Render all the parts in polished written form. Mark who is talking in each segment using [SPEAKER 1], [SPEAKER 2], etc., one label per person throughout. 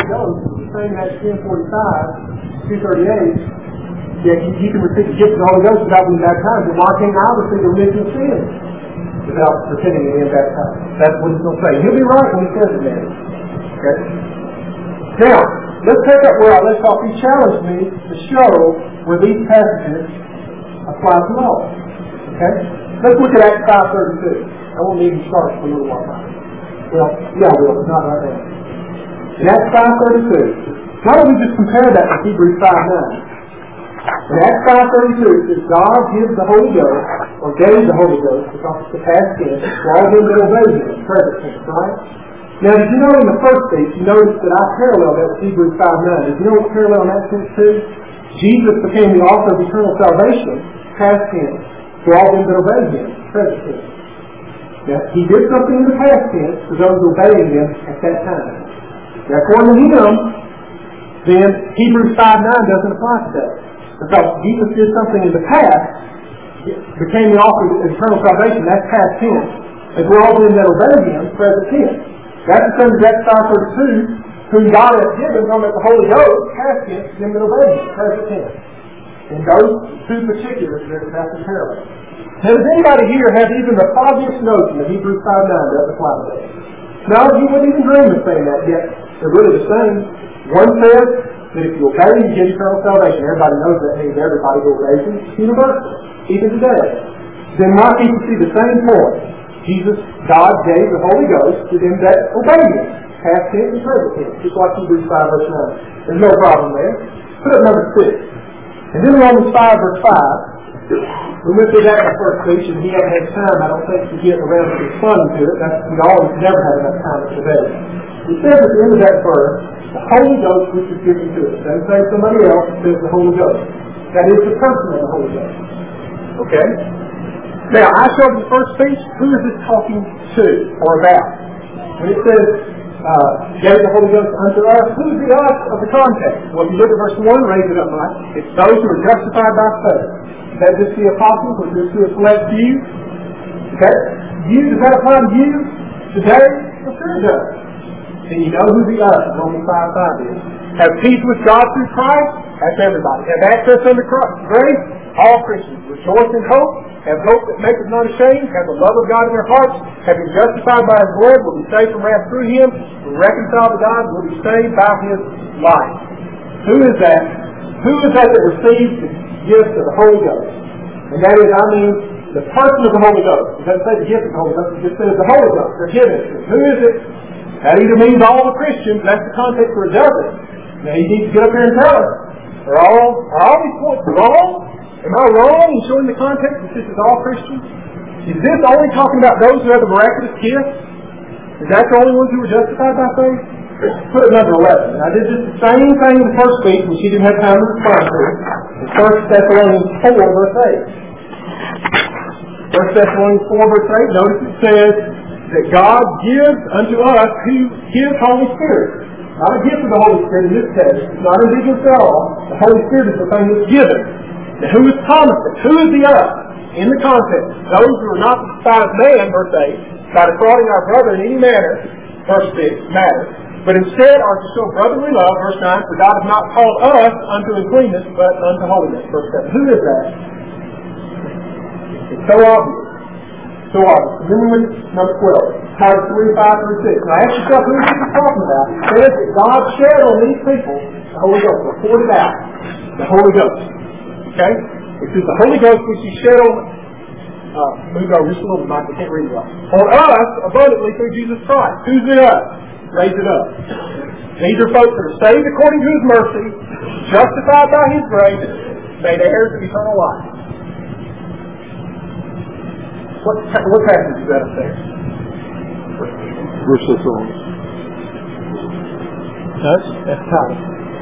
[SPEAKER 1] Holy Ghost, the same Acts 10:45, 2:38, that you can receive the gift of the Holy Ghost without being baptized. And why can't I receive the remission of sins without pretending to be baptized? That's what he's going to say. He'll be right when he says it, man. Okay? Now, let's pick up where I left off. He challenged me to show where these passages apply to law. Okay? Let's look at Acts 5:32. I won't even start for a little while now. Well, yeah, I will, but not right now. In Acts 5:32, why don't we just compare that with Hebrews 5:9? In Acts 5:32, it says, God gives the Holy Ghost, or gave the Holy Ghost, because it's the past tense, to all them that obey Him, present tense, right? Now, did you know in the first piece, you noticed that I paralleled that with Hebrews 5:9. Did you know what parallel in that sense too? Jesus became the author of eternal salvation, past tense, to all them that obey Him, present tense. Now, He did something in the past tense to those obeying Him at that time. Now, according to Him, then Hebrews 5:9 doesn't apply to that. Because Jesus did something in the past, became the author of eternal salvation, that's past tense, and to all them that obey Him, present tense. That's the same as Acts 5:32, whom God has given from the Holy Ghost, past tense, them that obey Him, present tense. In those two particulars, that's a parallel. Now, does anybody here have even the foggiest notion that Hebrews 5:9 doesn't apply to that? No, you wouldn't even dream of saying that yet. They're really the same. One says that if you obey, you get eternal salvation. Everybody knows that means everybody obeys Him. It's universal, even today. Then why can't you see the same point? Jesus, God gave the Holy Ghost to them that obey Him. Past tense and present tense. Just like Hebrews 5:9. There's no problem there. Put up number 6. And then Romans 5:5. We went through that in the first speech, and he hadn't had time, I don't think, to get around to responding to it. We always never have enough time today. He says at the end of that verse, the Holy Ghost which is given to us. It doesn't say somebody else, it says the Holy Ghost. That is the person of the Holy Ghost. Okay? Now, I showed in the first speech, who is this talking to or about? When it says, gave the Holy Ghost unto us, who is the us of the context? Well, if you look at verse 1, raise it up, Mike. It's those who are justified by faith. Is that just the apostles, or just a select few? Okay? You, does that apply to you today? Well, sure it does. And you know who the us, Romans 5:5 is. Have peace with God through Christ? That's everybody. Have access unto grace? All Christians. Rejoice in hope. Have hope that maketh not ashamed. Have the love of God in their hearts. Have been justified by His word. Will be saved from wrath through Him. Will reconcile to God. Will be saved by His life. Who is that? Who is that receives the gift of the Holy Ghost? And that is, the person of the Holy Ghost. It doesn't say the gift of the Holy Ghost. It just says the Holy Ghost. They're given it. Who is it? That either means all the Christians. That's the context for a dozen. Now He needs to get up here and tell us. Are all these points wrong? Am I wrong in showing the context that this is all Christians? Is this only talking about those who have the miraculous gift? Is that the only ones who were justified by faith? Put it number 11. And I did just the same thing in the first week, which you didn't have time to respond to. In 1 Thessalonians 4, verse 8. 1 Thessalonians 4, verse 8, notice it says that God gives unto us His Holy Spirit. Not a gift of the Holy Spirit in this case. It's not a gift at all. The Holy Spirit is the thing that's given. Now, who is promising? Who is the us? In the context, those who are not despised man, verse 8, by defrauding our brother in any manner, verse 6, matters. But instead are to show brotherly love, verse 9, for God has not called us unto uncleanness, but unto holiness, verse 7. Who is that? It's so obvious. So obvious. And then we went to number 12. Titus 3:5-6. Now ask yourself, who is this talking about? It says that God shed on these people the Holy Ghost, or poured it out. The Holy Ghost. Okay? It says the Holy Ghost which He shed on move over just a little bit, Mike, I can't read it well. On us abundantly through Jesus Christ. Who's in us? Raise it up. These are folks that are saved according to His mercy, justified by His grace, made heirs of eternal life. What passage is that up there?
[SPEAKER 2] Verse 6.
[SPEAKER 1] That's Titus.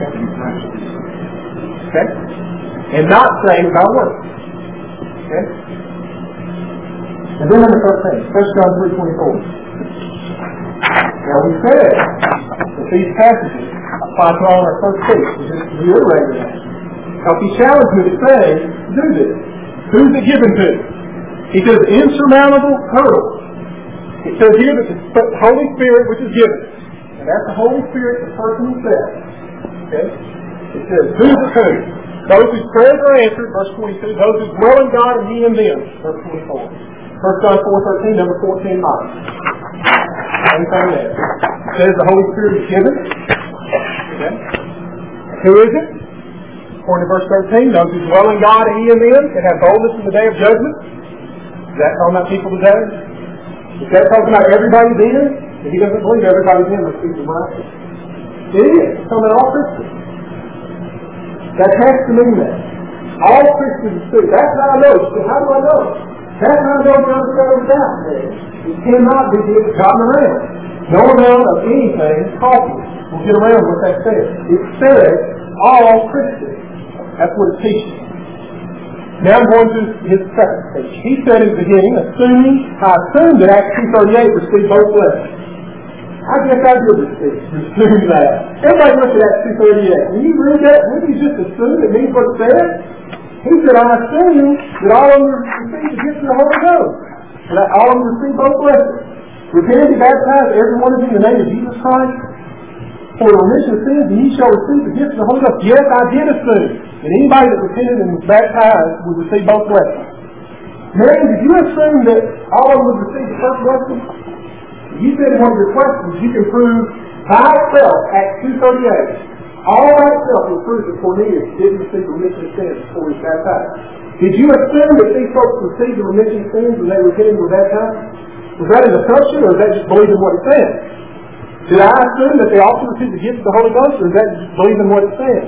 [SPEAKER 1] Okay? And not saved by works. Okay? And then number 13, 1 John 3:24. Now we said that these passages apply to all our first speech. We just reiterated that. Because He challenged me to say, do this. Who's it given to? He says, insurmountable hurdles. It says here that the Holy Spirit which is given. And that's the Holy Spirit, the person himself. Okay? It says, who's who? Those whose prayers are answered, verse 22. Those who dwell in God and He in them, verse 24. 1 John 4:13, number 14, mine. Same thing there. It says the Holy Spirit is given. Okay? Who is it? According to verse 13, those who dwell in God and He in them can have boldness in the day of judgment. Is that talking about people today? Is that talking about everybody then? If He doesn't believe everybody then receives the miraculous. It is. It's talking about all Christians. That has to mean that. All Christians do. That's how I know. How do I know? That's how I know God's got it out there. It cannot be gotten around. No amount of anything possible will get around what that says. It says all Christians. That's what it teaches. Now I'm going to his second speech. He said in the beginning, I assume that Acts 2:38 received both blessings. I guess I did assume that. Everybody look at Acts 2:38. When you read that, wouldn't you just assume it means what it says? He said, I assume that all of them received the gift of the Holy Ghost. That all of them received both blessings. Repent and be baptized, every one of you, in the name of Jesus Christ, for the remission of sins, and ye shall receive the gift of the Holy Ghost. Yes, I did assume that anybody that repented and was baptized would receive both blessings. Mary, did you assume that all of them would receive the first blessing? You said in one of your questions, you can prove by itself, Acts 2:38, all by itself will prove that Cornelius didn't receive the remission of sins before he was baptized. Did you assume that these folks received the remission of sins when they repented and were baptized? Was that an assumption, or is that just believing what it says? Did I assume that they also received the gift of the Holy Ghost, or is that just believing what it says?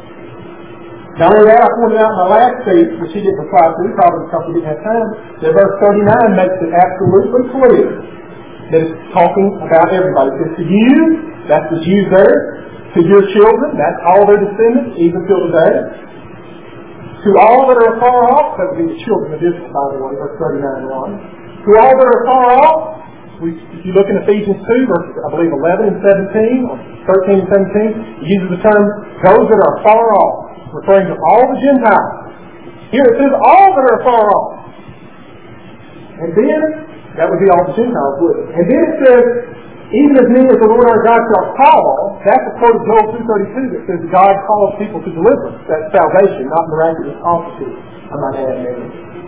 [SPEAKER 1] Not only that, I pointed out in my last speech, which he didn't reply to, probably because we didn't have time, that verse 39 makes it absolutely clear that it's talking about everybody. It says to you, that's the Jews there, to your children, that's all their descendants, even till today. To all that are afar off, that would be the children of Israel, by the way, verse 39:1. To all that are far off, if you look in Ephesians 2, verses, I believe, 11 and 17, or 13 and 17, it uses the term, those that are far off, referring to all the Gentiles. Here it says, all that are far off. And then, that would be all the Gentiles, wouldn't it? And then it says, even as many as the Lord our God shall call, that's a quote of Joel 2:32 that says God calls people to deliverance. That's salvation, not miraculous offices. I might add maybe.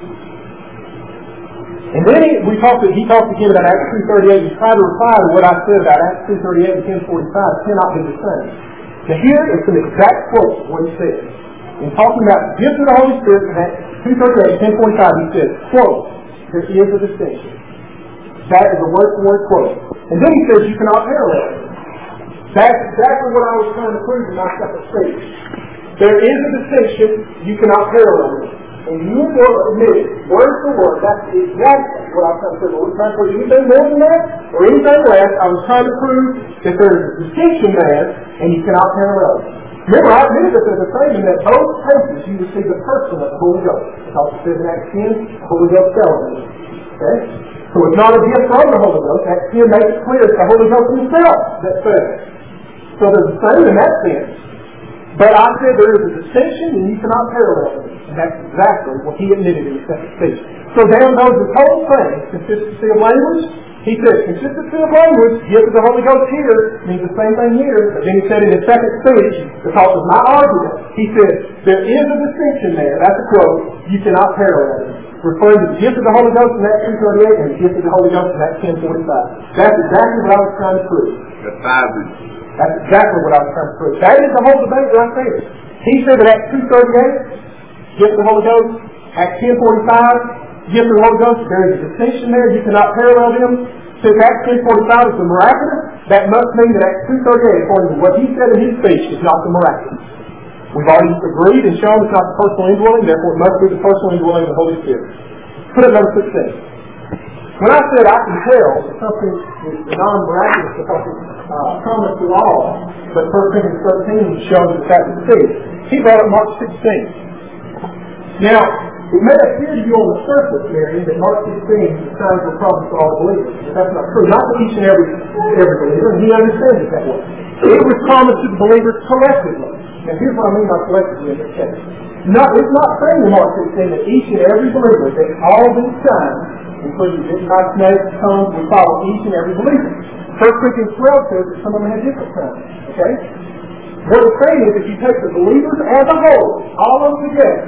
[SPEAKER 1] And then he talked again about Acts 2:38 and tried to reply to what I said about Acts 2:38 and 10:45 cannot be the same. Now here is an exact quote of what he said. In talking about the gift of the Holy Spirit in Acts 2:38 and 10:45, he says, quote, there is a distinction. That is a word-for-word quote. And then he says you cannot parallel it. That's exactly what I was trying to prove in my second speech. There is a distinction, you cannot parallel it. And you will admit it, word for word, that's exactly what I was trying to prove. I wasn't trying to prove anything more than that, or anything less. I was trying to prove that there is a distinction there, and you cannot parallel it. Remember, I admitted that there's a statement that both cases you receive the person of the Holy Ghost. Because it says in Acts 10, the Holy Ghost fell on you. Okay? So it's not a gift from the Holy Ghost. Acts 10 makes it clear it's the Holy Ghost himself that fell. So there's the same in that sense. But I said there is a distinction and you cannot parallel it. And that's exactly what he admitted in the second speech. So down goes this whole thing, consistency of language. He said consistency of language, gift of the Holy Ghost here, means the same thing here. But then he said in his second speech, because of my argument, he said, there is a distinction there. That's a quote. You cannot parallel it. Referring to the gift of the Holy Ghost in Acts 2:38 and the gift of the Holy Ghost in Acts 10:45. That's exactly what I was trying to prove. That's exactly what I was trying to prove. That is the whole debate right there. He said that Acts 2:38, gift of the Holy Ghost, Acts 10:45, gift of the Holy Ghost, there is a distinction there. You cannot parallel them. Since Acts 10:45 is the miraculous, that must mean that Acts 2:38, according to what he said in his speech, is not the miraculous. We've already agreed and shown it's not the personal indwelling, therefore it must be the personal indwelling of the Holy Spirit. Put it number 16. When I said I can tell that something is non-miraculous because it's common to all, but 1 Corinthians 13 shows that that is true, he brought up Mark 16. Now, it may appear to you on the surface, Mary, that Mark 16 is the sign of a problem for all believers. But that's not true. Not for each and every believer, and he understands it that way. It was promised to the believers collectively. Now, here's what I mean by collectively in this case. It's not saying in Mark 16 that each and every believer, that all these signs, including the vaccination, tongues, will follow each and every believer. 1 Corinthians 12 says that some of them had different signs. Okay? What it's saying is if you take the believers as a whole, all of them together,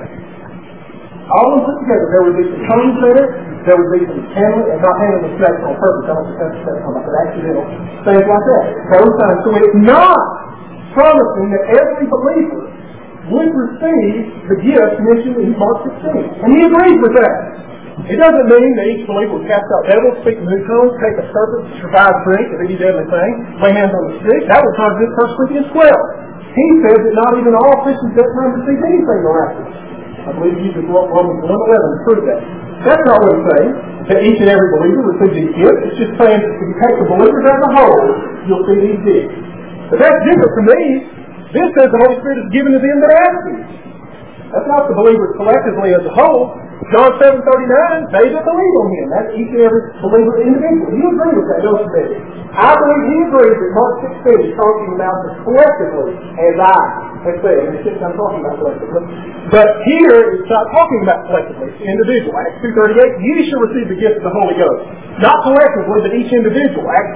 [SPEAKER 1] there would be some tongues in it, there would be some handling, and not handling the sex on purpose, I don't think that's but accidental, things like that. Those signs. So it's not promising that every believer would receive the gift mentioned in Mark 16. And he agrees with that. It doesn't mean that each believer will cast out devils, speak in new tongues, take a serpent, survive drink, of any deadly thing, lay hands on the sick. That would contradict 1 Corinthians 12. He says that not even all Christians at that time receive anything miraculous. I believe he uses Romans 1:11 to prove that. That's not what it's saying, that each and every believer receives these gifts. It's just saying that if you take the believers as a whole, you'll see these gifts. But that's different from these. This says the Holy Spirit is given to them that ask Him. That's not the believers collectively as a whole. John 7:39, they that believe on Him. That's each and every believer individually. You agree with that, don't you, David? I believe he agrees that Mark 16 is talking about this collectively as I have said. And it's I'm talking about collectively. But here it's not talking about collectively. It's individual. Acts 2:38, you shall receive the gift of the Holy Ghost. Not collectively, but each individual. Acts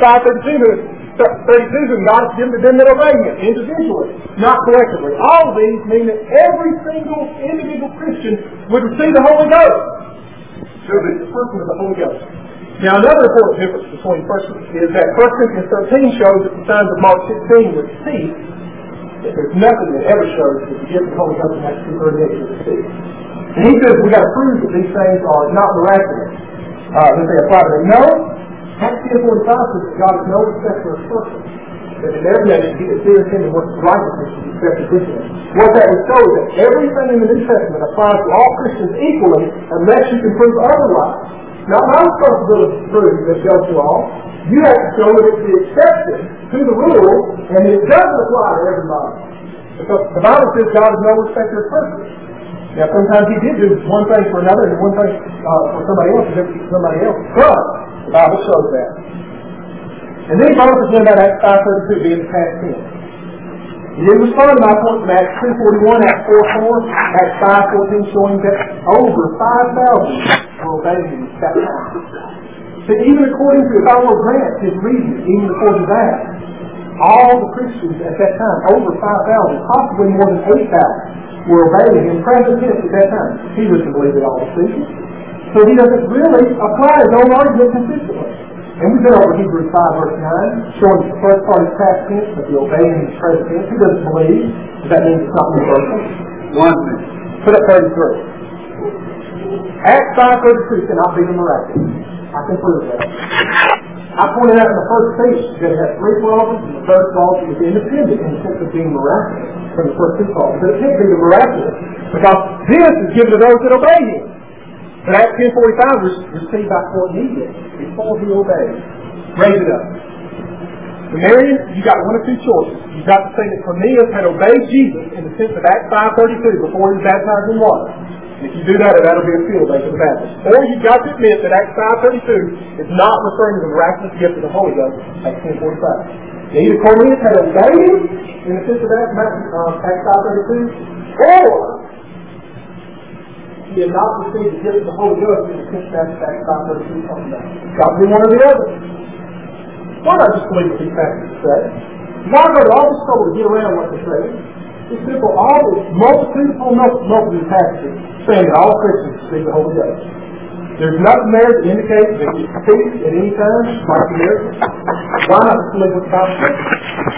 [SPEAKER 1] 5:32, and God has given to them that obey Him, individually, not collectively. All of these mean that every single individual Christian would receive the Holy Ghost. So the person of the Holy Ghost. Now another important difference between is that 1 Corinthians 13 shows that the signs of Mark 16 would cease. That there's nothing that ever shows that the gift of the Holy Ghost in Acts 2:38 would cease. And he says we've got to prove that these things are not miraculous. That they apply to them. No. Acts 10:45 says that God is no respecter of persons. That in every nation He that fears Him and works righteousness is accepted with Him. What that would show is that everything in the New Testament applies to all Christians equally unless you can prove otherwise. Not my responsibility to prove that it goes to all. You have to show that it's the exception to the rule and it doesn't apply to everybody. Because the Bible says God is no respecter of persons. Now sometimes He did do one thing for another and one thing for somebody else and different for somebody else. But the Bible shows that. And then he told us again about Acts 5:32 being the past tense. He didn't respond to my point from Acts 2:41, Acts 4:4, Acts 5:14 showing that over 5,000 were obeying Him at that time. So even according to, if I were Grant, his reasoning, even according to that, all the Christians at that time, over 5,000, possibly more than 8,000, were obeying Him present tense at that time. He doesn't believe in all the speeches. So he doesn't really apply his own argument consistently. And we've been over Hebrews 5:9, showing the first part is past tense, but the obeying is present tense. He doesn't believe. That means it's not universal. 1 minute. Put up 33. Acts 5:32 cannot be the miraculous. I can prove that. I pointed out in the first page that it has 3 clauses, and the third clause is independent in the sense of being miraculous from the first 2 clauses. But it can't be the miraculous because this is given to those that obey Him. But Acts 10:45 was received by what He did before He obeyed. Raise it up. For Marion, you got one of 2 choices. You've got to say that Cornelius had obeyed Jesus in the sense of Acts 5:32 before he was baptized in water. And if you do that, that'll be a field day for the Baptist. Or you've got to admit that Acts 5:32 is not referring to the miraculous gift of the Holy Ghost, Acts 10:45. Either Cornelius had obeyed Him in the sense of Acts 5:32, or he had not received the gift of the Holy Ghost in the sense of Acts 5:32 talking about. It's got to be one or the other. Why not just believe what these passages say? Why go to all this trouble to get around what they say? It's simple. All this multitude passages saying that all Christians receive the Holy Ghost. There's nothing there that indicates that you can speak at any time, like the miracle. Why not just believe what the Bible says?